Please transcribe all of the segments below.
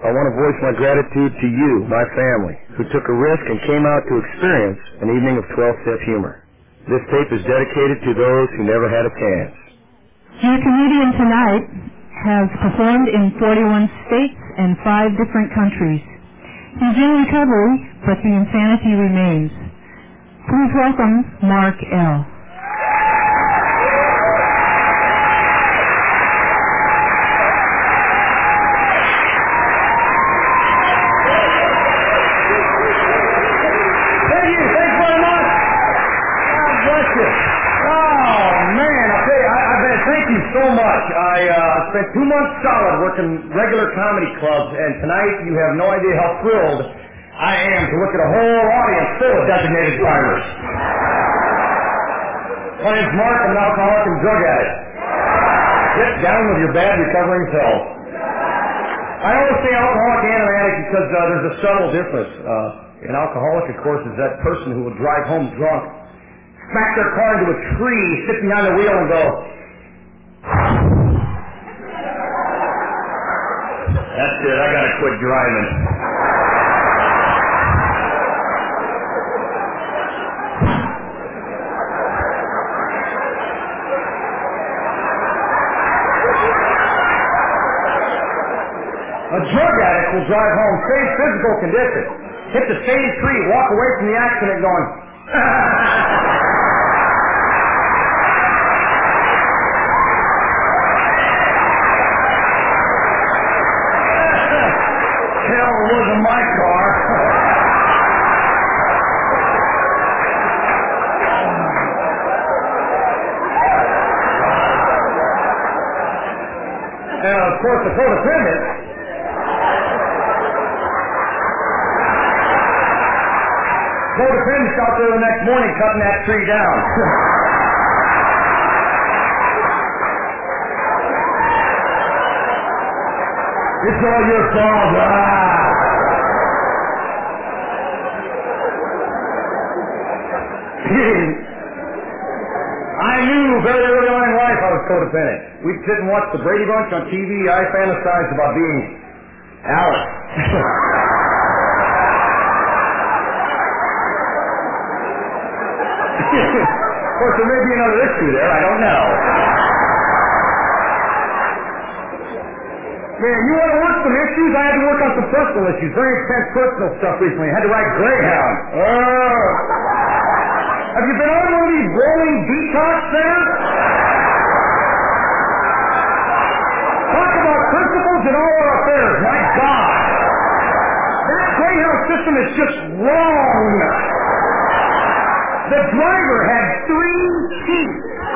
I want to voice my gratitude to you, my family, who took a risk and came out to experience an evening of 12-step humor. This tape is dedicated to those who never had a chance. Your comedian tonight has performed in 41 states and 5 different countries. He's in recovery, but the insanity remains. Please welcome Mark L. So much. I spent 2 months solid working regular comedy clubs, and tonight you have no idea how thrilled I am to look at a whole audience full of designated drivers. My name's Mark. I'm an alcoholic and drug addict. Get down with your bad recovering self. I always say alcoholic and an addict because there's a subtle difference. An alcoholic, of course, is that person who will drive home drunk, smack their car into a tree, sit behind the wheel, and go, "That's it, I gotta quit driving." A drug addict will drive home, same physical condition, hit the same tree, walk away from the accident going, "Hell, it wasn't my car." And of course, the codependent's out there the next morning cutting that tree down. It's all your fault. I knew very early on in life I was codependent. We'd sit and watch the Brady Bunch on TV. I fantasized about being Alex. Of course, there may be another issue there. I don't know. Man, you want to work some issues? I had to work on some personal issues. Very intense personal stuff recently. I had to write Greyhound. Have you been on one of these rolling detox things? Talk about principles in all our affairs. My God. That Greyhound system is just wrong. The driver had 3 teeth.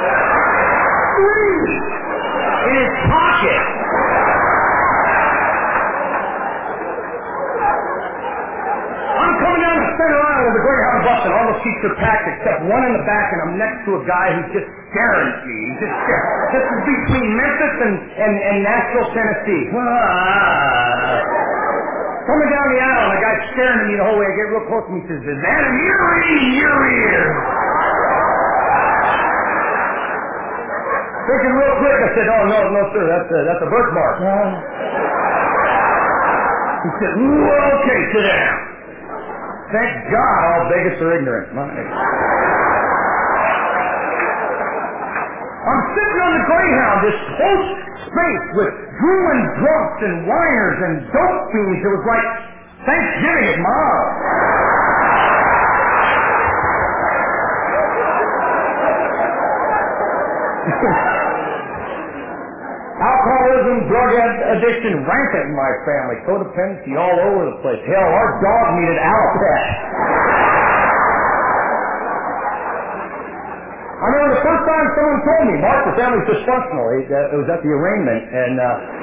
3 in his pocket. I'm coming down the center aisle of the Greyhound bus, and all the seats are packed except one in the back, and I'm next to a guy who's just staring at me. He's just staring. This is between Memphis and Nashville, Tennessee. Coming down the aisle, and the guy's staring at me the whole way. I get real close to me. He says, "Is that an earring in your ear?" Thinking real quick, I said, "Oh, no, sir, that's a birthmark." He said, "Okay, sit down." Thank God all Vegas are ignorant. I'm sitting on the Greyhound, this close space with drooling drunks and whiners and dope fiends. It was like Thanksgiving at Mars. Alcoholism, drug addiction, rampant in my family. Codependency all over the place. Hell, our dog needed Alpet. I remember the first time someone told me, "Mark, the family's dysfunctional." It was at the arraignment, and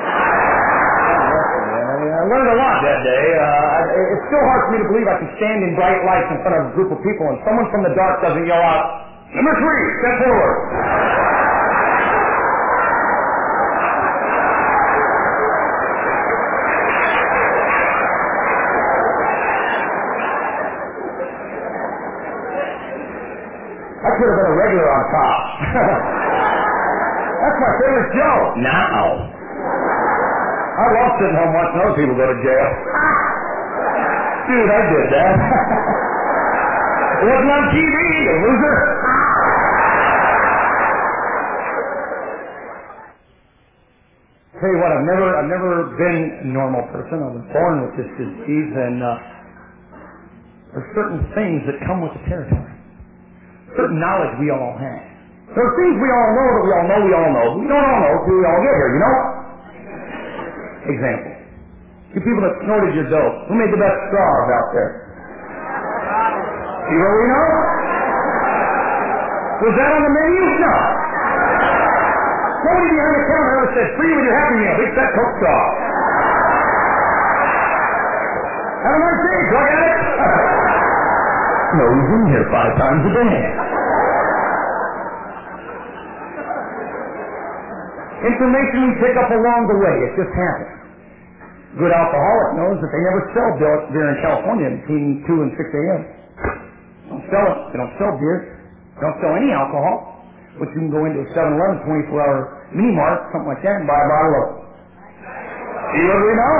I learned a lot that day. It's still hard for me to believe I can stand in bright lights in front of a group of people and someone from the dark doesn't yell out, "Number 3, step forward." I could have been a regular on top. That's my favorite show. Now. I love sitting home watching other people go to jail. Dude, I did that. It wasn't on TV, you loser. Tell you what, I've never been a normal person. I was born with this disease, and there's certain things that come with the territory. Certain knowledge we all have. There are things we all know that we all know. We don't all know until we all get here, you know? Example. You people that snorted your dope. Who made the best straws out there? You really know? Was that on the menu? No. Nobody behind the counter ever said, free with your Happy Meal, big fat Coke straw. Have a nice day, drug addict. No, he's in here 5 times a day. Information we pick up along the way, it just happens. Good alcoholic knows that they never sell beer in California between 2 and 6 a.m. Don't sell it. They don't sell beer. They don't sell any alcohol. But you can go into a 7-Eleven 24-hour mini mart, something like that, and buy a bottle of. You already know.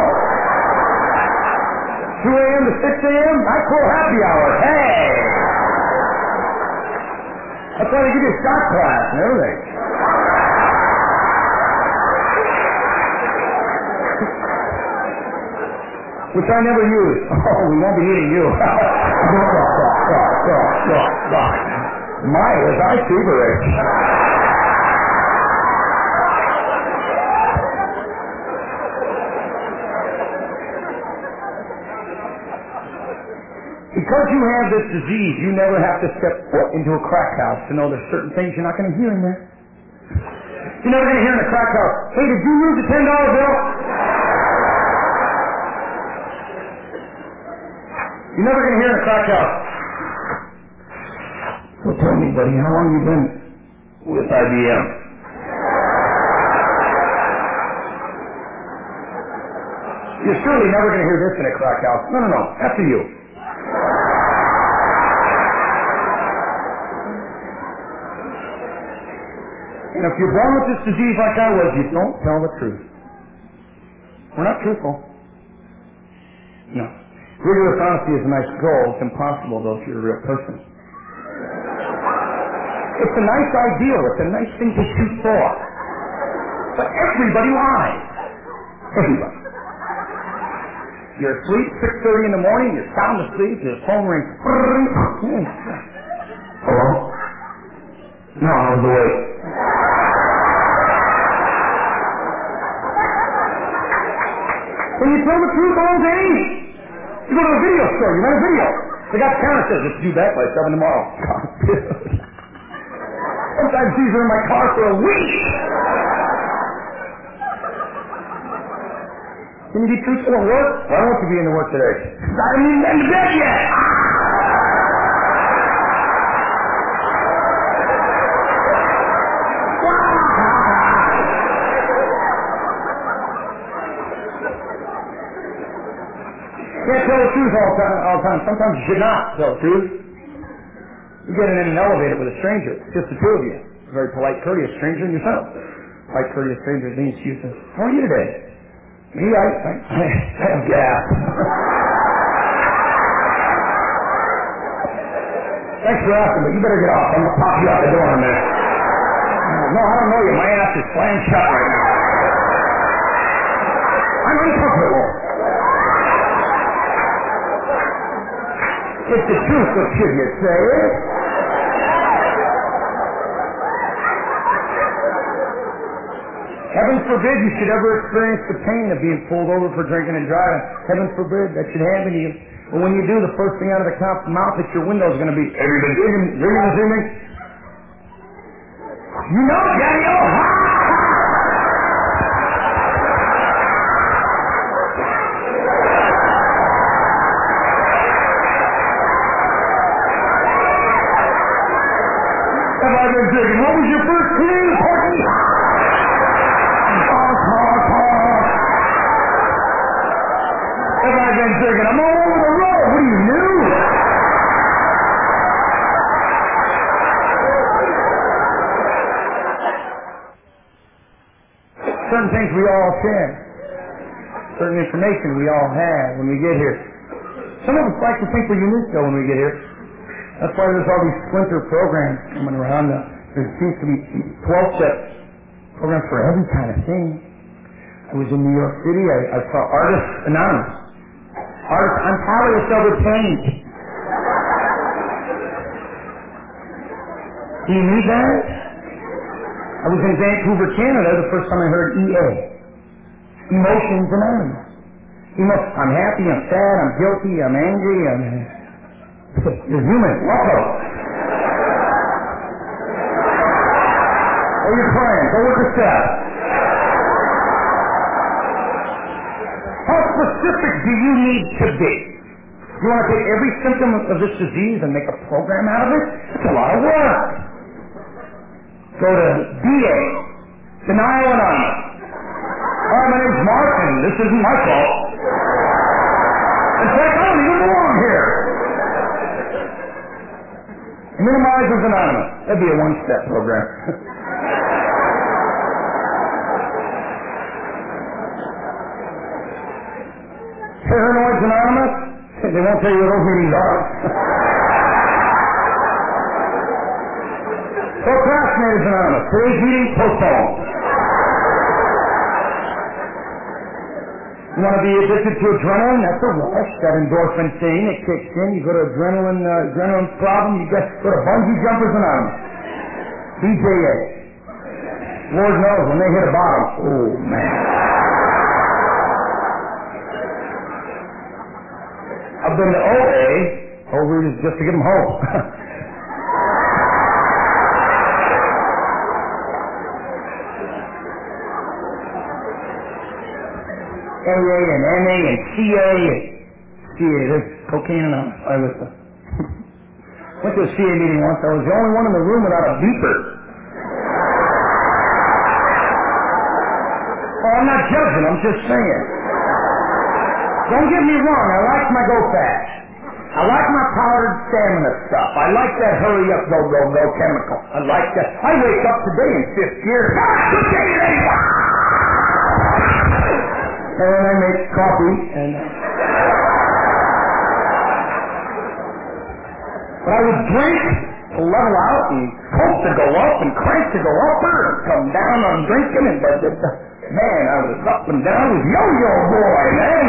2 a.m. to 6 a.m. Night cool happy hour. Hey! That's why they give you a shot class and everything. Which I never use. Oh, we won't be eating you. My, was I feverish. Because you have this disease, you never have to step into a crack house to know there's certain things you're not going to hear in there. You're never going to hear in a crack house, hey, did you lose a $10 bill? You're never going to hear in a crack house. So tell me, buddy, how long have you been with IBM? You're surely never going to hear this in a crack house. No. After you. And if you're born with this disease like I was, you don't tell the truth. We're not truthful. No. Rigorous honesty is a nice goal. It's impossible, though, if you're a real person. It's a nice ideal. It's a nice thing to shoot for. But everybody lies. Everybody. You're asleep, 6:30 in the morning, you're sound asleep, your phone rings. Hello? No, I was awake. When you tell the truth all day, you go to a video store, you rent a video. They got the counter says, it's due back by 7 tomorrow. God, dude. Sometimes these are in my car for a week. Can you be truthful at work? Why won't you be in the work today? I haven't even been to bed yet. Can't tell the truth all the time. Sometimes you should not tell the truth. You get in an elevator with a stranger. It's just the two of you. A very polite, courteous stranger and yourself. Polite, courteous stranger leans to you and says, how are you today? Me, I have gas. Thanks for asking, but you better get off. I'm going to pop you out the door in a minute. No, I don't know you. My ass is slammed shut right now. I'm uncomfortable. It's the truth, what should you say? Heaven forbid you should ever experience the pain of being pulled over for drinking and driving. Heaven forbid that should happen to you. But when you do, the first thing out of the cop's mouth at your window is going to be, have you been drinking this evening? You know it, Daddy. Have I been drinking? What was your first clue, Porky? Have I been drinking? I'm all over the road. What are you, new? Certain things we all can. certain information we all have when we get here. Some of us like to think we're unique, though, when we get here. That's why there's all these splinter programs coming around. There seems to be 12-step programs for every kind of thing. I was in New York City. I saw Artists Anonymous. I'm powerless over pain. Do you need that? I was in Vancouver, Canada, the first time I heard EA. Emotions Anonymous. I'm happy, I'm sad, I'm guilty, I'm angry, you're human. Welcome. Oh, you're crying. Go look at that. How specific do you need to be? You want to take every symptom of this disease and make a program out of it? It's a lot of work. Go to DA, Denial Anonymous. Hi, my name's Mark, and this isn't my fault. In fact, I don't even belong here. Minimizers Anonymous. That'd be a one-step program. Paranoids Anonymous. They won't tell you what those meetings are. Procrastinators Anonymous. Today's meeting postponed. You want to be addicted to adrenaline? That's a rush. That endorphin thing that kicks in. You go to adrenaline problem. You go to Bungee Jumpers Anonymous. BJA. Lord knows when they hit a bottom. Oh man. I've been to OA. OA is just to get them home. AA and NA and CA there's cocaine Anonymous. I went to a CA meeting once. I was the only one in the room without a beeper. Oh, I'm not judging. I'm just saying. Don't get me wrong. I like my go fast. I like my powdered stamina stuff. I like that hurry up, go chemical. I like that. I wake up today in fifth gear. And then I make coffee and but I would drink to level out and coke to go up and crank to go upper and come down on drinking and man, I was up and down with yo-yo boy, man.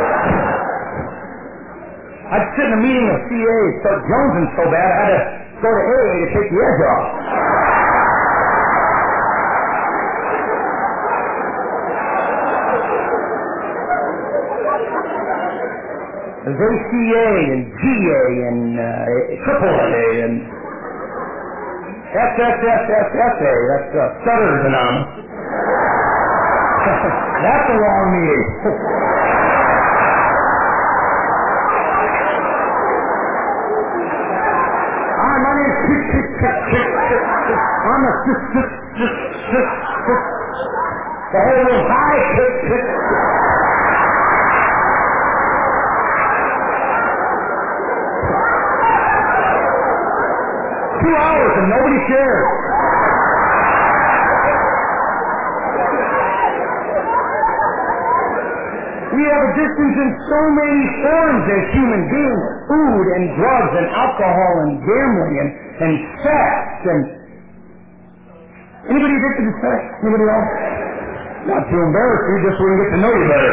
I'd sit in a meeting of CA, start jonesing so bad I had to go to AA to take the edge off. There's ACA and GA and AAA and SSSSSA. That's Stutterers Anonymous. That's a long meeting. Hi, my name's I'm a the whole little high hours and nobody cares. We have addictions in so many forms as human beings. Food and drugs and alcohol and gambling and sex and... Anybody addicted to sex? Anybody else? Not too embarrassed you, just so we can get to know you better.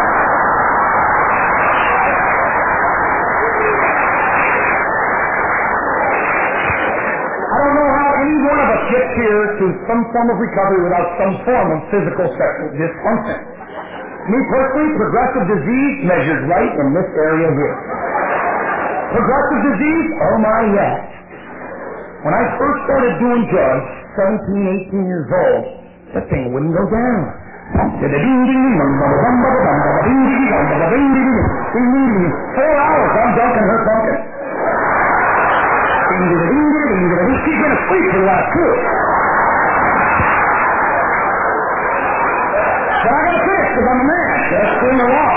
Gets here to some form of recovery without some form of physical sexual dysfunction. Me personally, progressive disease measured right in this area here. Progressive disease? Oh my yes. When I first started doing drugs, 17, 18 years old, that thing wouldn't go down. 4 hours, I'm dunking her pumpkin. She's going to sleep for the last 2. But I got to finish because I'm a man. That's in the law.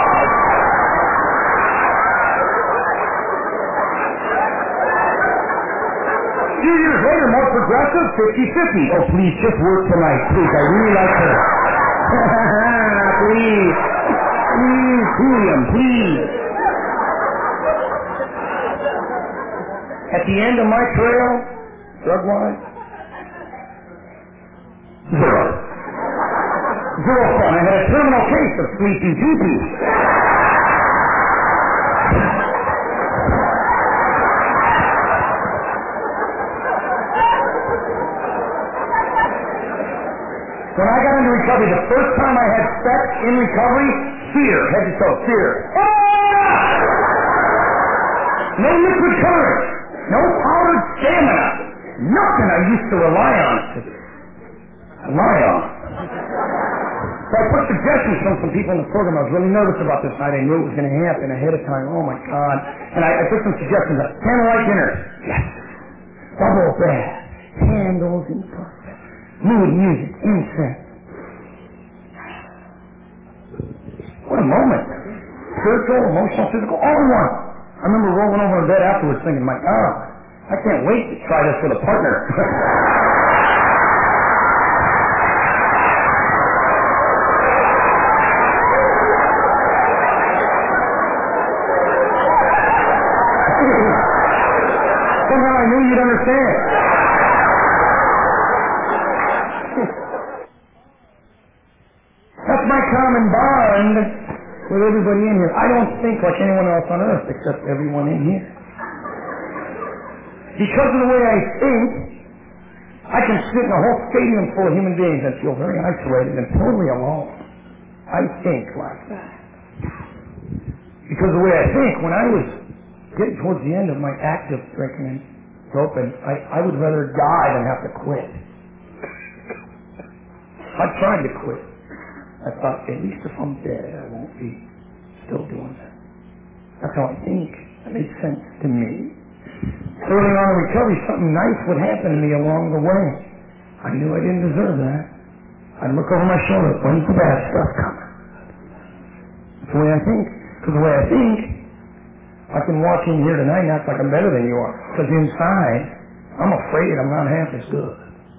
A few years later, more progressive, 50-50. Oh, please, just work tonight. Please, I really like her. Please. Please, helium, please. At the end of my trail, drug-wise, zero. Zero fun. I had a terminal case of sleepy pee-pee. When I got into recovery, the first time I had sex in recovery, fear, head to toe, fear. No liquid courage, no powdered stamina, nothing I used to rely on. So I put suggestions from some people in the program. I was really nervous about this night. I knew it was going to happen ahead of time. Oh my God. And I put some suggestions up. Candlelight dinner. Yes. Bubble bath. Candles and mood music. Incense. What a moment. Spiritual, emotional, physical, all in one. I remember rolling over in bed afterwards thinking, my God, I can't wait to try this with a partner. Somehow I knew you'd understand. That's my common bond with everybody in here. I don't think like anyone else on earth except everyone in here. Because of the way I think, I can sit in a whole stadium full of human beings and feel very isolated and totally alone. I think like that. Because of the way I think, when I was getting towards the end of my active drinking and doping, I would rather die than have to quit. I tried to quit. I thought, at least if I'm dead, I won't be still doing that. That's how I think. That makes sense to me. Early on in recovery, something nice would happen to me along the way. I knew I didn't deserve that. I'd look over my shoulder, when's the bad stuff coming? That's the way I think. Because the way I think, I can walk in here tonight and act like I'm better than you are. Because inside, I'm afraid I'm not half as good.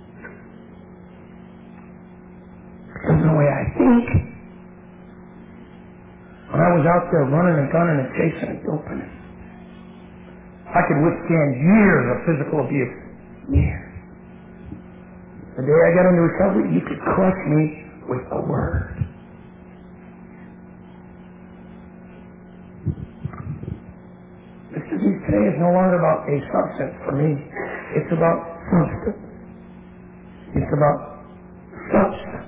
Because the way I think, when I was out there running and gunning and chasing and doping, I could withstand years of physical abuse. Years. The day I got into recovery, you could crush me with a word. This disease today is no longer about a substance for me. It's about substance. It's about substance.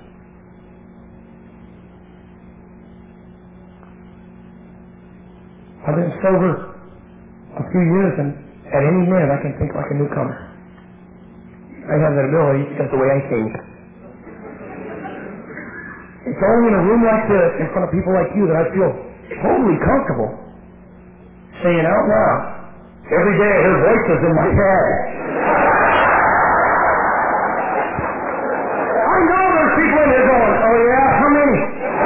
I've been sober a few years, and at any minute I can think like a newcomer. I have that ability because the way I think. It's only in a room like this, in front of people like you, that I feel totally comfortable saying out loud, every day I hear voices in my head. I know there's people in here going, oh yeah, how many?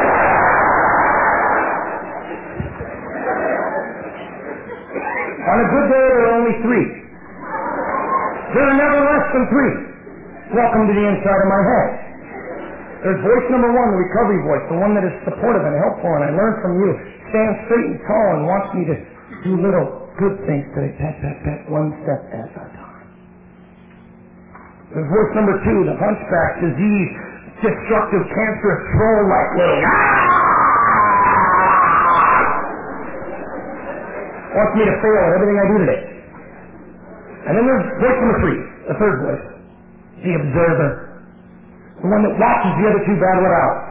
On a good day, there are only 3. There are never less than 3. Welcome to the inside of my head. There's voice number 1, the recovery voice, the one that is supportive and helpful, and I learn from you, stands straight and tall and wants me to do little good things today. Pat, pat, pat, one step at a time. There's voice number 2, the hunchback, disease, destructive, cancerous, troll-like little wants me to fail at everything I do today. And then there's voice number 3, the third voice, the observer, the one that watches the other 2 battle it out.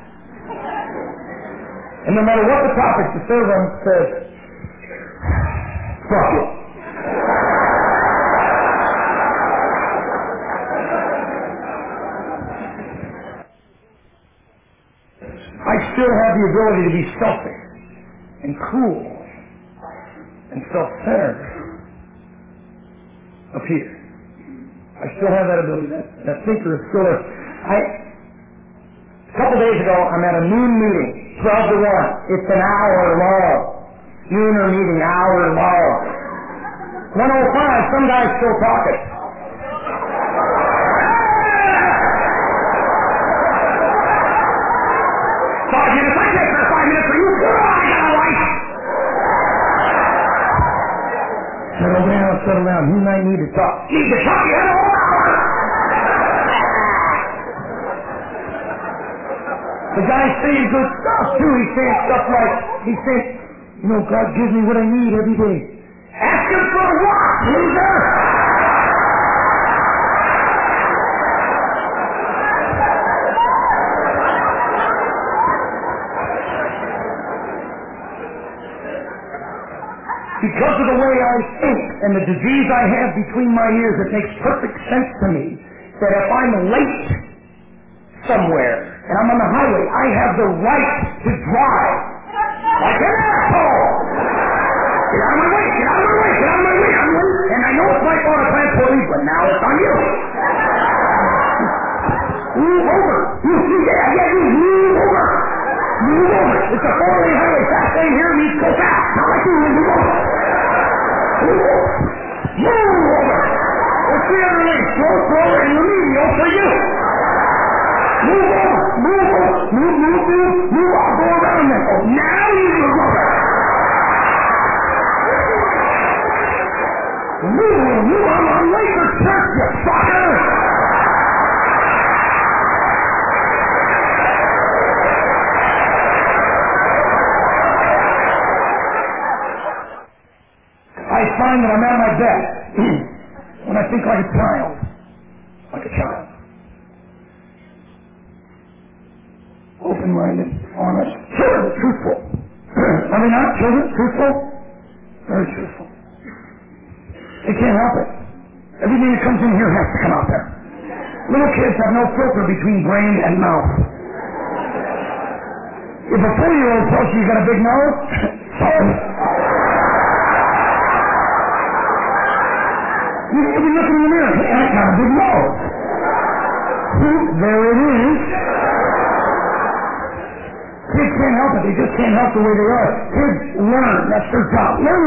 And no matter what the topic, the third one says, fuck it. I still have the ability to be selfish and cruel and self-centered up here. I still have that ability. That thinker is still there. A couple days ago, I'm at a noon meeting, 12 to 1. It's an hour long. Nooner meeting, hour long. 1:05, some guy's still talking. I can't for 5 minutes. Are you settle down. He and I need to talk. Need to talk? The guy's saying good stuff, too. He's saying stuff like, God gives me what I need every day. Ask him for what, loser? Because of the way I think and the disease I have between my ears, it makes perfect sense to me that if I'm late somewhere and I'm on the highway, I have the right to drive like an asshole. Get out of my way, get out of my way, get out of my way. I'm late, and I know it's my fault I can't police, but now it's on you. Move over. You see that? You move over. Move over. It's a 4-lane highway. Fast lane here needs to go fast. Not like you. Move over. Move over. Move over. It's the other lane. Slow, and remedial for you. Move over. Move over. Move. I'll go around there. Oh, now you move over. Move. I'm late for church, you fucker. I find that I'm at my best when I think like a child. Like a child. Open-minded, honest, truthful. Are they not children? Truthful? Very truthful. They can't help it. Everything that comes in here has to come out there. Little kids have no filter between brain and mouth. If a 4-year-old tells you got a big nose, sorry. You be looking in the mirror. Hey, I got a big nose. There it is. Kids can't help it. They just can't help the way they are. Kids learn. That's their job. Learn.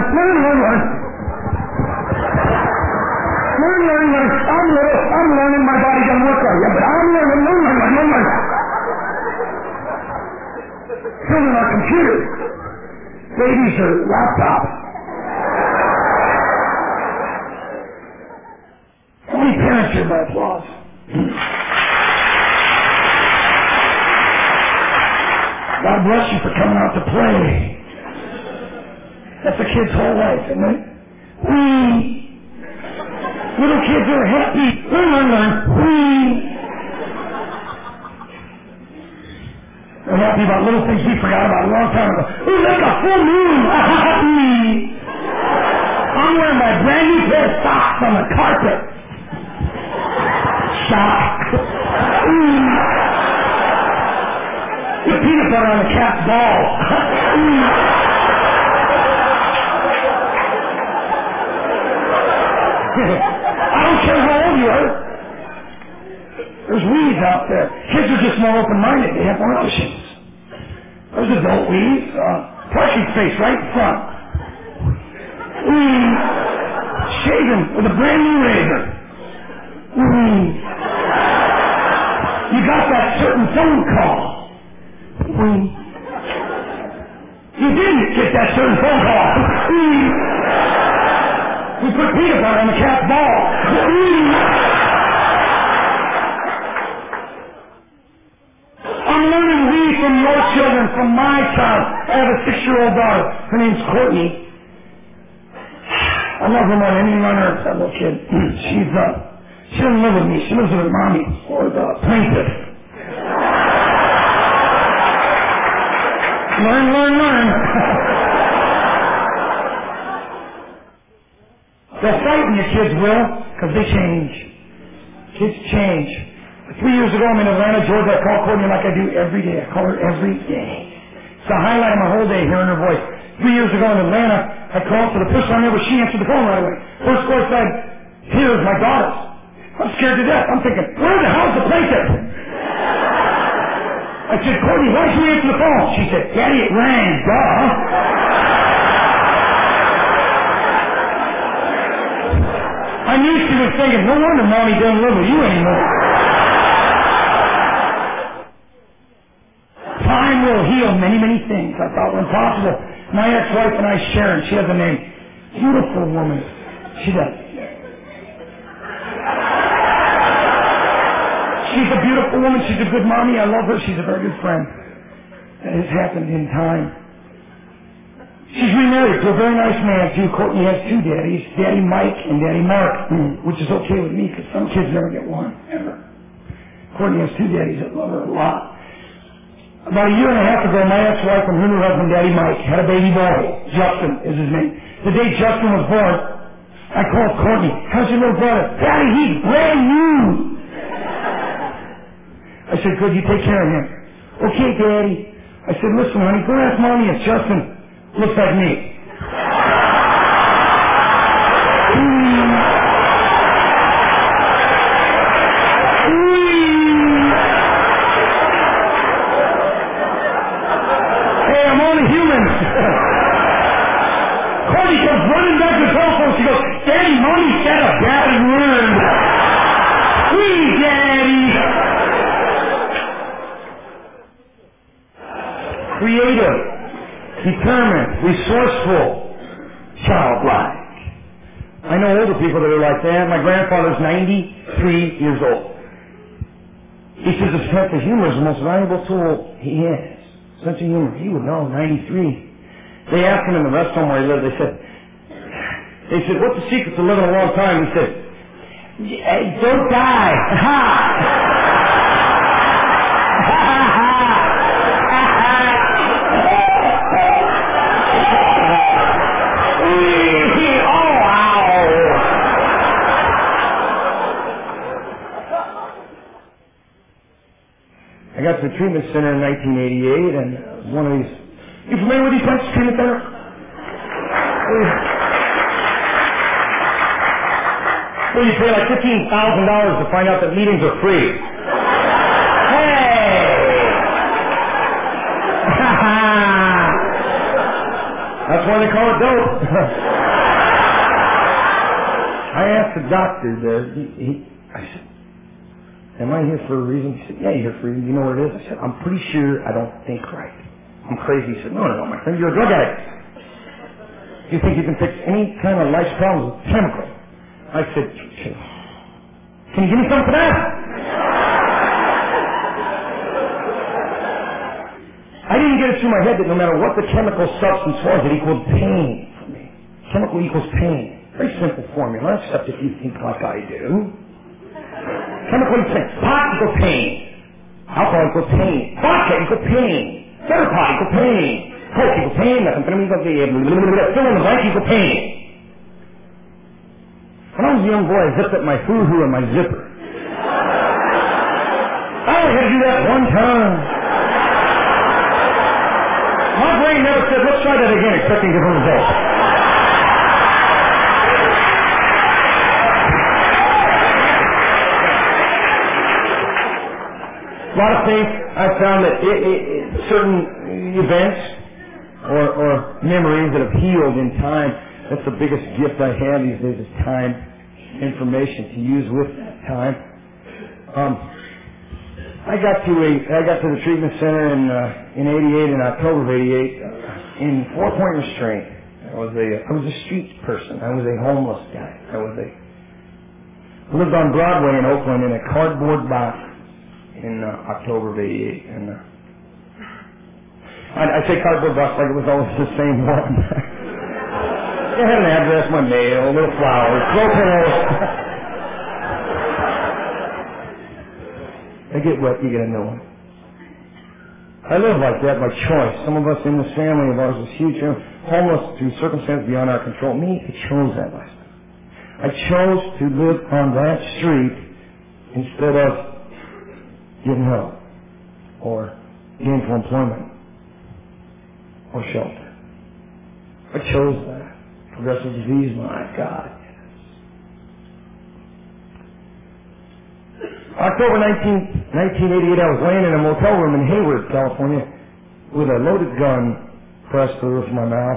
I'm learning. My body doesn't work right yet, but I'm learning. Children are computers. Babies are laptops. How many parents here by applause? God bless you for coming out to play. That's a kid's whole life, isn't it? Little kids are happy. They're happy about little things we forgot about a long time ago. Ooh, like a full moon. I'm wearing my brand new pair of socks on the carpet. Shock. Put peanut butter on the cat's balls. I don't care how old you are. There's weeds out there. Kids are just more open-minded. They have more options. There's adult weeds. Parking space right in front. Shaving with a brand new razor. You got that certain phone call. You didn't get that certain phone call. We put peanut butter on the cat's ball. I'm learning weed from your children, from my child. I have a 6-year-old daughter. Her name's Courtney. I love her more than anyone on earth, that little kid. She doesn't live with me. She lives with her mommy, or the plaintiff. Learn. They'll frighten you, kids will, because they change. Kids change. 3 years ago, I'm in Atlanta, Georgia. I call Courtney like I do every day. I call her every day. It's the highlight of my whole day, hearing her voice. 3 years ago in Atlanta, I called for the first time ever. She answered the phone right away. First voice said, "Here's my daughter." I'm scared to death. I'm thinking, where the hell's the plaintiff? I said, "Courtney, why did you answer the phone?" She said, "Daddy, it rang, duh." I knew she was thinking, no wonder Mommy doesn't live with you anymore. Time will heal many, many things I thought were impossible. My ex-wife and I, Sharon, she has a name. Beautiful woman. She does. She's a beautiful woman. She's a good mommy. I love her. She's a very good friend. That has happened in time. She's remarried to a very nice man, too. Courtney has two daddies, Daddy Mike and Daddy Mark, which is okay with me because some kids never get one, ever. Courtney has two daddies that love her a lot. About a year and a half ago, my ex-wife and her new husband, Daddy Mike, had a baby boy. Justin is his name. The day Justin was born, I called Courtney. How's your little brother? Daddy, he's brand new. I said, good, you take care of him. Okay, Daddy. I said, listen, honey, go ask Mommy if Justin looks like me. Hey, I'm only human. Courtney comes running back to the telephone. She goes, Daddy, Mommy said a bad word. Sweet Daddy. Creative, determined, resourceful, childlike. I know older people that are like that. My grandfather's 93 years old. He says his sense of humor is the most valuable tool he has. Sense of humor. He would know, 93. They asked him in the rest home where he lived, they said, what's the secret to living a long time? He said, don't die. Ha! I got to the treatment center in 1988, and one of these... You familiar with these types of treatment centers? Well, you pay like $15,000 to find out that meetings are free. Hey! That's why they call it dope. I asked the doctor there, I said, am I here for a reason? He said, yeah, you're here for a reason. You know what it is? I said, I'm pretty sure I don't think right. I'm crazy. He said, no, my friend, you're a drug addict. You think you can fix any kind of life's problems with chemical? I said, can you give me something for that? I didn't get it through my head that no matter what the chemical substance was, it equaled pain for me. Chemical equals pain. Very simple formula, except if you think like I do. Chemical equals pain. Pot equals pain. Alcohol equals pain. Vodka equals pain. Better pot equals pain. Coke equals pain. Methamphetamine equals pain. Fill in the blank equals pain. When I was a young boy, I zipped up my hoo-hoo and my zipper. I only had to do that one time. My brain never said, let's try that again, expecting different results. A lot of things I found that certain events or memories that have healed in time, that's the biggest gift I have these days is time, information to use with that time. I got to the treatment center in '88, in October of '88, in 4-point restraint. I was a street person. I was a homeless guy. I lived on Broadway in Oakland in a cardboard box in October of '88. And I say cardboard box like it was always the same one. It had an address, my mail, little flowers, throw pillows. They get wet, you get a new one. I live like that by choice. Some of us in this family of ours was huge, homeless through circumstances beyond our control. Me, I chose that lifestyle. I chose to live on that street instead of getting help or gainful employment or shelter. I chose that. Progressive disease, my God. October 1988, I was laying in a motel room in Hayward, California, with a loaded gun pressed to the roof of my mouth.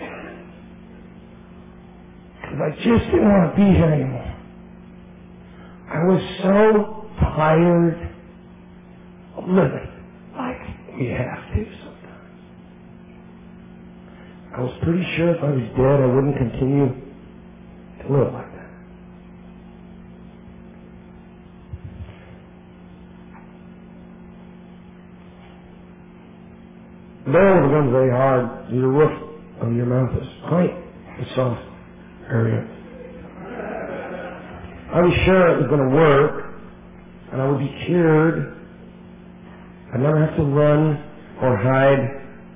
Because I just didn't want to be here anymore. I was so tired of living like we have to sometimes. I was pretty sure if I was dead, I wouldn't continue to live like that. The barrel becomes very hard. The roof of your mouth is quite a soft area. I was sure it was going to work, and I would be cured. I'd never have to run or hide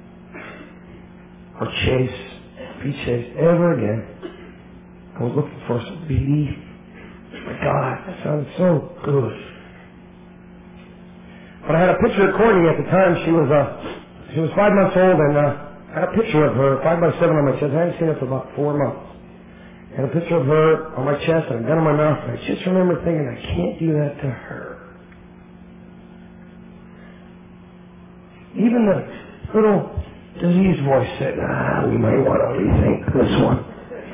or be chased ever again. I was looking for some relief. My God, that sounded so good. But I had a picture of Courtney at the time. She was 5 months old, and I had a picture of her, 5x7 on my chest. I hadn't seen her for about 4 months. I had a picture of her on my chest and a gun in my mouth, and I just remember thinking, I can't do that to her. Even the little disease voice said, we might want to rethink this one.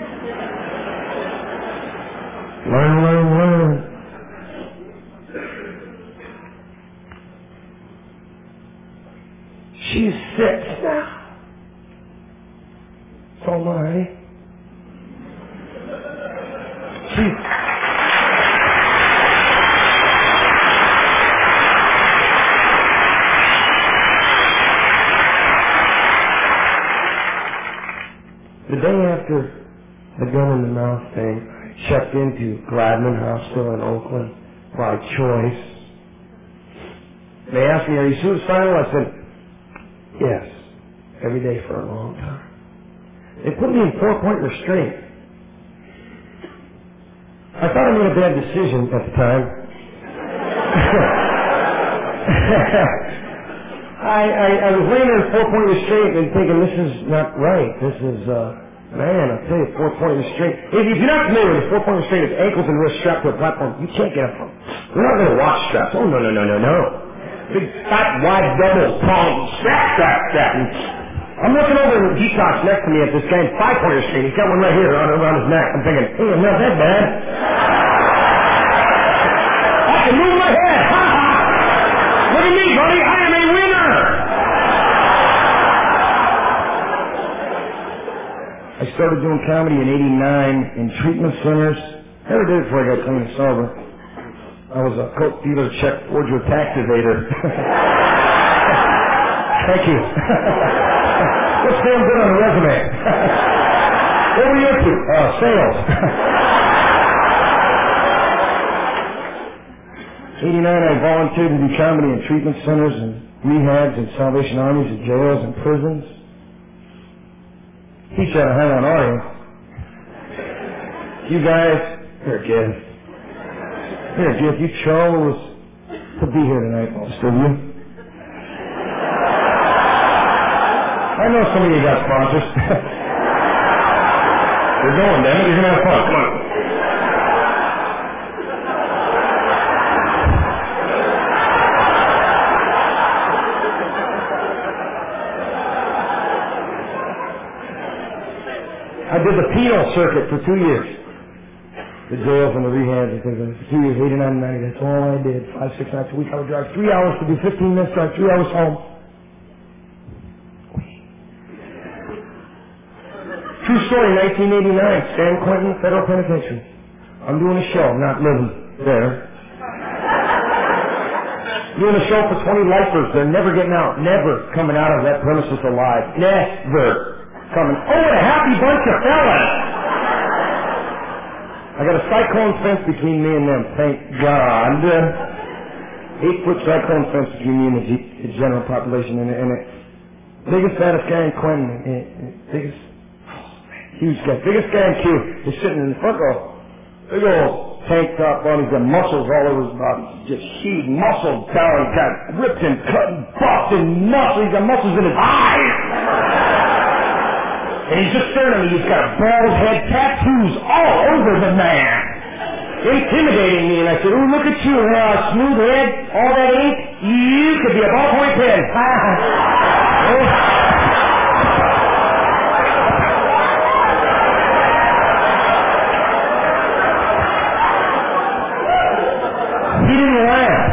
Learn. She's 6 now. So am I. The day after the gun in the mouth thing, I checked into Gladman Hospital in Oakland by choice. They asked me, are you suicidal? I said, yes, every day for a long time. They put me in 4-point restraint. I thought I made a bad decision at the time. I was laying in 4-point restraint and thinking, this is not right. This is, man, I'll tell you, 4-point restraint. If you're not familiar with 4-point restraint, it's ankles and wrists strapped to a platform. You can't get up from. We're not going to watch straps. Oh, no. Big, fat, wide, double-pronged strap. I'm looking over in the detox next to me at this guy in 5-point restraint. He's got one right here around his neck. I'm thinking, hey, I'm not that bad. I can move my head. Ha ha. Look at me, buddy. I am a winner. I started doing comedy in '89 in treatment centers. Never did it before I got clean and sober. I was a coke dealer, check forger, tax evader. Thank you. What's damn good on a resume? What were you up to? Sales. '89, I volunteered to do comedy in treatment centers and rehabs and Salvation Armies and jails and prisons. Teach how to hang on audience. You guys, you're a gift. You're a gift. You chose to be here tonight, most of you. I know some of you got sponsors. You're going, damn it. You're going to have fun. Come on. I did the penal circuit for 2 years. The jails and the rehabs and things like that. For 2 years, 89 and 90. That's all I did. 5, 6 nights a week. I would drive 3 hours to do 15 minutes, drive 3 hours home. True story, 1989, San Quentin Federal Penitentiary. I'm doing a show, I'm not living there. Doing a show for 20 lifers. They're never getting out, never coming out of that premises alive. Never coming. Oh, what a happy bunch of fellas! I got a cyclone fence between me and them, thank God. 8-foot cyclone fence between me and the general population. And the biggest, fattest guy in Quentin, huge guy. Biggest guy in Q is sitting in the front row. Big old tank top on. He's got muscles all over his body. Just huge muscle down. He's got ripped and cut and buffed and muscle. He's got muscles in his eyes. And he's just staring at me. He's got a bald head, tattoos all over the man. Intimidating me. And I said, oh, look at you. Smooth head, all that ink. You could be a ballpoint pen. He didn't laugh.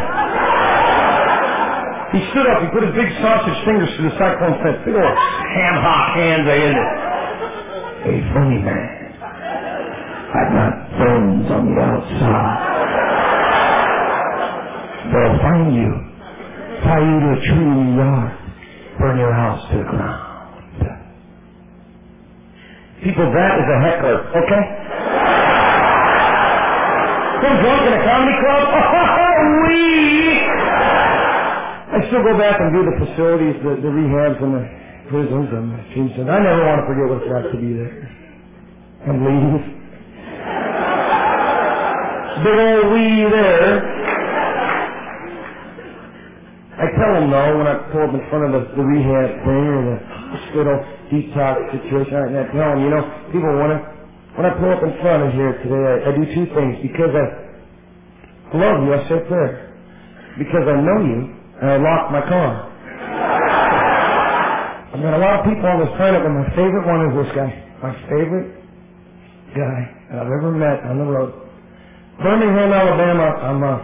He stood up, he put his big sausage fingers to the cyclone fence. Big old ham-hock hands, isn't it? Hey, funny man. I've got friends on the outside. They'll find you, tie you to a tree in your yard, burn your house to the ground. People, that is a heckler, okay? Some drunk in a comedy club? Oh, I still go back and do the facilities, the rehabs and the prisons and the things. And I never want to forget what it's like to be there. And leave. Big old we there. I tell them though, when I pull up in front of the rehab thing or the hospital detox situation, I tell them, people when I pull up in front of here today, I do two things. Because I love you, I say a prayer. Because I know you, and I lock my car. I've got a lot of people on this planet, but my favorite one is this guy. My favorite guy that I've ever met on the road. Birmingham, Alabama,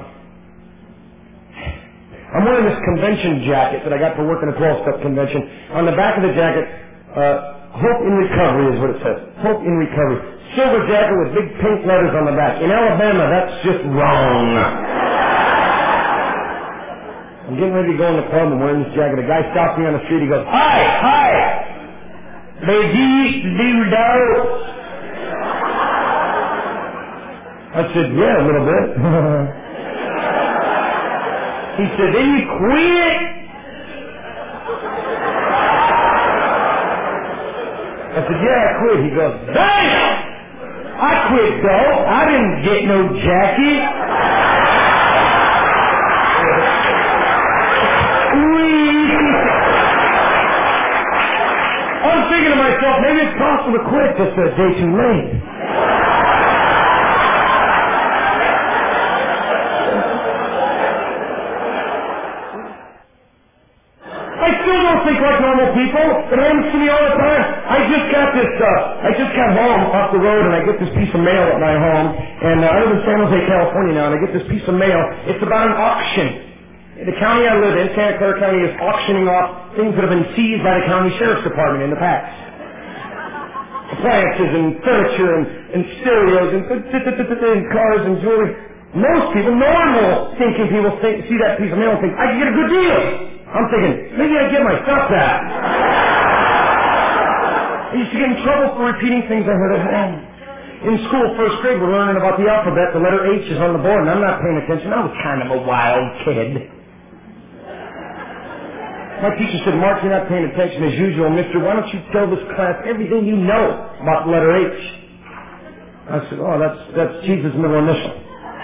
I'm wearing this convention jacket that I got for working a 12-step convention. On the back of the jacket, Hope in Recovery is what it says. Hope in Recovery. Silver jacket with big pink letters on the back. In Alabama, that's just wrong. I'm getting ready to go in the club. I'm wearing this jacket. A guy stops me on the street. He goes, Hi. Baby, do I said, yeah, a little bit. He said, then you quit? I said, yeah, I quit. He goes, damn! I quit, though. I didn't get no jacket. I'm thinking to myself, maybe it's possible to quit just a day too late. Think like normal people. It happens to me all the time. I just got home off the road and I get this piece of mail at my home. And I live in San Jose, California now, and I get this piece of mail. It's about an auction. The county I live in, Santa Clara County, is auctioning off things that have been seized by the county sheriff's department in the past. Appliances and furniture and stereos and cars and jewelry. Most people, normal thinking people see that piece of mail and think, I can get a good deal. I'm thinking, maybe I get my stuff back. I used to get in trouble for repeating things I heard at home. In school, first grade, we're learning about the alphabet. The letter H is on the board, and I'm not paying attention. I was kind of a wild kid. My teacher said, Mark, you're not paying attention as usual. Mister, why don't you tell this class everything you know about the letter H? I said, oh, that's Jesus' middle initial.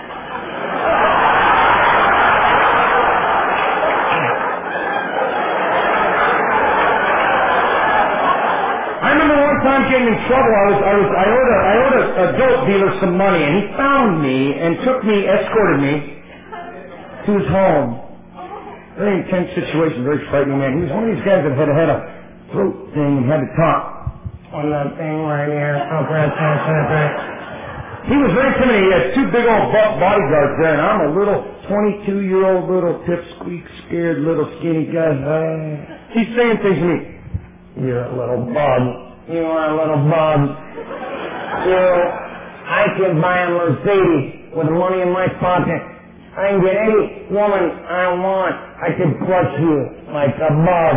I'm getting in trouble. I owed a dope dealer some money, and he found me and escorted me to his home. Very intense situation, very frightening man. He was one of these guys that had a throat thing and had to talk on that thing right here. He was very intimidating. He had two big old bodyguards there, and I'm a little 22-year-old little pipsqueak, scared little skinny guy. He's saying things to me. You're a little bug. You are a little bug. I can buy a Mercedes with the money in my pocket. I can get any woman I want. I can crush you like a bug.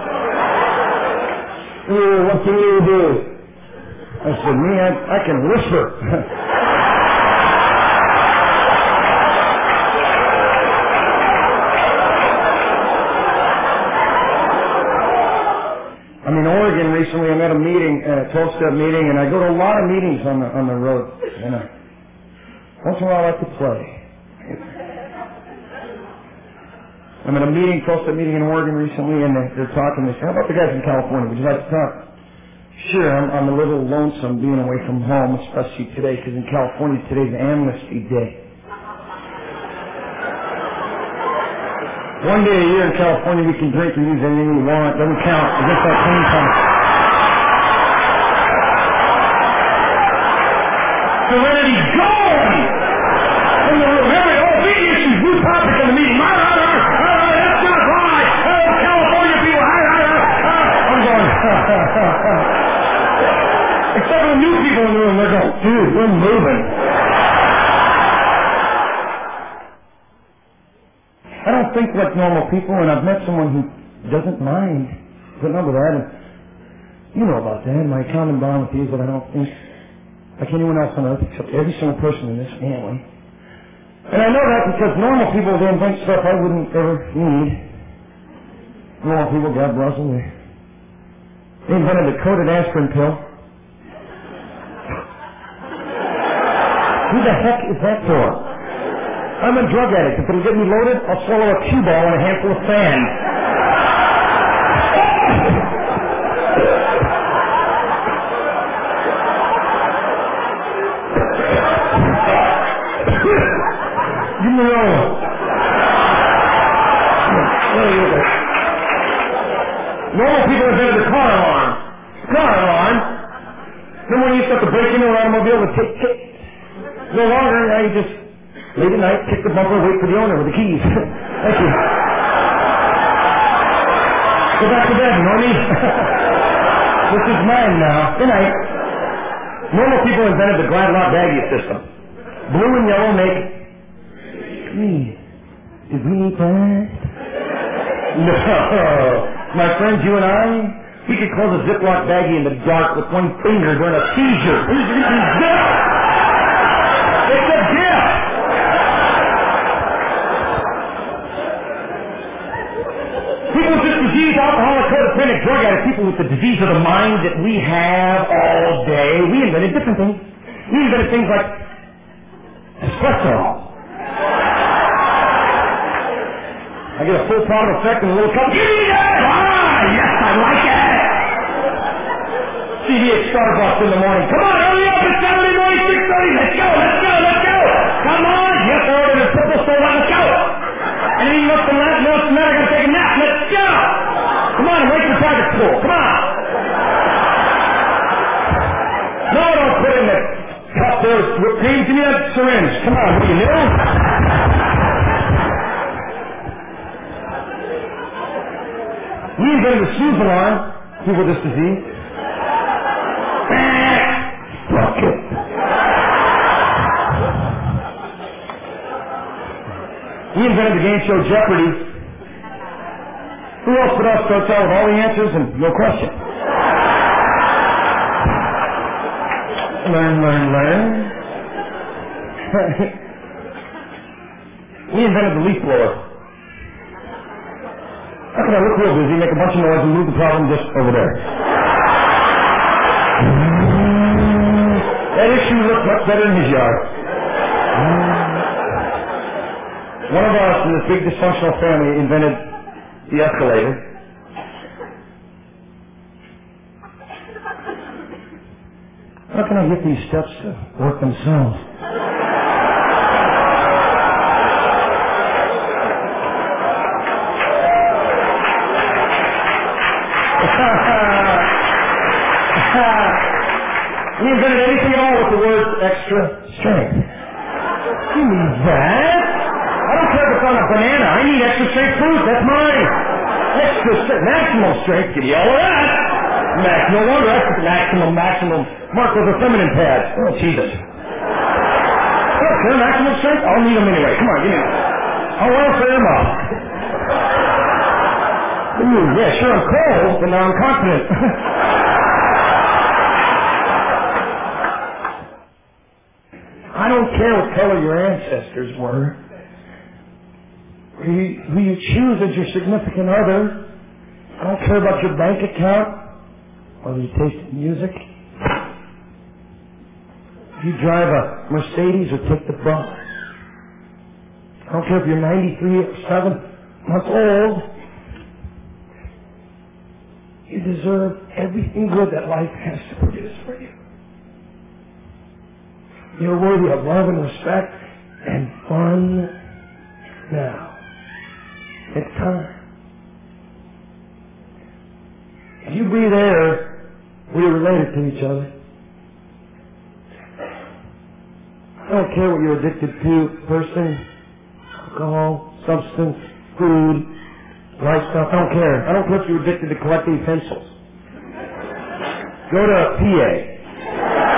What can you do? I said, me, I can whisper. I'm in Oregon recently. I'm at a meeting, a 12-step meeting, and I go to a lot of meetings on the road. And once in a while I like to play. I'm at a meeting, 12-step meeting in Oregon recently, and they're talking. They say, how about the guys in California? Would you like to talk? Sure, I'm a little lonesome being away from home, especially today, because in California today's Amnesty Day. One day a year in California we can drink and use anything we want. Doesn't count against our pain time. Serenity gone! From the room. Big issues, new topic in the meeting. That's not right. California people. I'm going. Except for got new people in the room. They're going, dude, we're moving. I don't think like normal people, and I've met someone who doesn't mind putting up with that. And you know about that. My common bond with you is that I don't think like anyone else on earth except every single person in this family. And I know that because normal people, they invent stuff I wouldn't ever need. Normal people, God bless them, they invented the coated aspirin pill. Who the heck is that for? I'm a drug addict. If it'll get me loaded, I'll swallow a cue ball and a handful of sand. Give me a roll. Normal people invented the car alarm. Car alarm? Remember when you used to have to break into an automobile with tick, tick? No longer, now you just late at night, kick the bumper, wait for the owner with the keys. Thank you. Go back to bed, Normie. This is mine now. Good night. Normal people invented the Gladlock Baggie system. Blue and yellow make green. Did we need that? No. My friends, you and I, we could close a Ziploc baggie in the dark with one finger during a seizure. It's a gift! People with this disease, alcoholic, codependent, drug addict, people with the disease of the mind that we have all day, we invented different things. We invented things like espresso. I get a full bottle effect in a little cup. Give me that! Ah, yes, I like it! CD at Starbucks in the morning. Come on, hurry up! It's Saturday morning, 6:30. Let's go, let's go, let's go! Come on! Yes, I ordered a triple soda. Let's go! Anything less than that? No, it's not. I gotta take a nap. Let's go! Come on, I'm late for private school. Come on! No, don't put in the cup there. Whipped cream. Give me that syringe. Come on, what do you know? We invented the snooze alarm, people with this disease. Fuck it. We invented the game show Jeopardy. Who else but us starts out with all the answers and no question? Learn, learn, learn. We invented the leaf blower. How can I look real busy, make a bunch of noise, and move the problem just over there? That issue looks much better in his yard. One of us in this big dysfunctional family invented the escalator. How can I get these steps to work themselves? We invented anything at all with the word extra strength. You mean that? I don't care if it's on a banana. I need extra strength fruit. That's mine. Extra strength. Maximum strength. Give me all of that. No wonder I put maximum. Mark, those are feminine pads. Oh, Jesus. Okay, maximum strength? I'll need them anyway. Come on, give me them. I'll welfare them up. Ooh, yeah, sure I'm cold, but now I'm confident. I don't care what color your ancestors were. Who you choose as your significant other. I don't care about your bank account, whether you taste music. If you drive a Mercedes or take the bus. I don't care if you're 93 or 7 months old. You deserve everything good that life has to produce for you. You're worthy of love and respect and fun now. It's time. If you breathe air, we are related to each other. I don't care what you're addicted to, person, alcohol, substance, food, lifestyle. I don't care. I don't care if you're addicted to collecting pencils. Go to PA.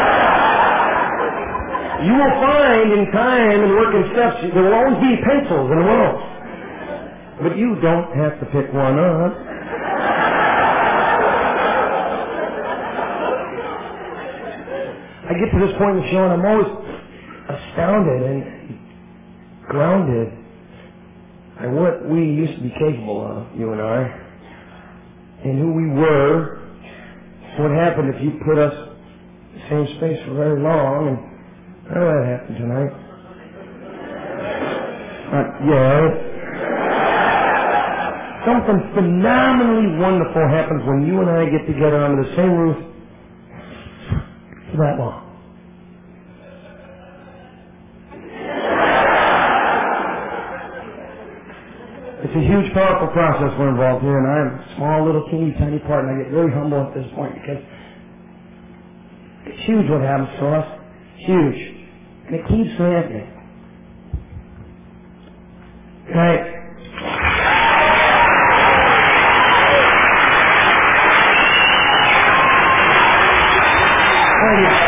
You will find in time and work in steps, there will always be pencils in the world. But you don't have to pick one up. I get to this point in the show and I'm always astounded and grounded by what we used to be capable of, you and I, and who we were, what happened if you put us in the same space for very long, and how did that happen tonight? Something phenomenally wonderful happens when you and I get together under the same roof for that long. It's a huge, powerful process we're involved here, and I'm a small, little, teeny, tiny part, and I get very humble at this point because it's huge what happens to us. Huge. And it keeps happening. Right? Thank you.